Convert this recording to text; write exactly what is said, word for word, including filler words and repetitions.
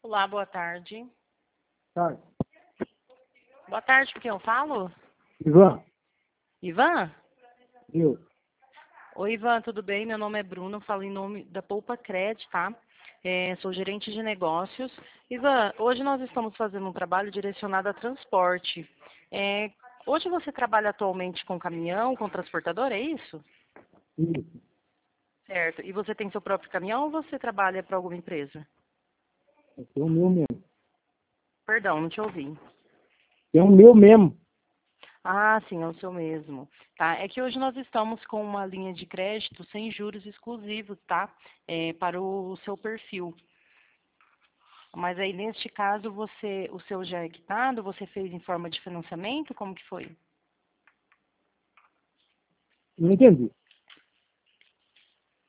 Olá, boa tarde. Tá. Boa tarde, com quem eu falo? Ivan, Ivan? eu. Oi, Ivan, tudo bem? Meu nome é Bruno, eu falo em nome da Poupa Cred, tá? É, sou gerente de negócios. Ivan, hoje nós estamos fazendo um trabalho direcionado a transporte. É, hoje você trabalha atualmente com caminhão, com transportador, é isso? Isso. Certo. E você tem seu próprio caminhão ou você trabalha para alguma empresa? É o meu mesmo. Perdão, não te ouvi. É o meu mesmo. Ah, sim, é o seu mesmo. Tá? É que hoje nós estamos com uma linha de crédito sem juros exclusivos, tá? É, para o seu perfil. Mas aí, neste caso, você, o seu já é quitado, você fez em forma de financiamento? Como que foi? Não entendi.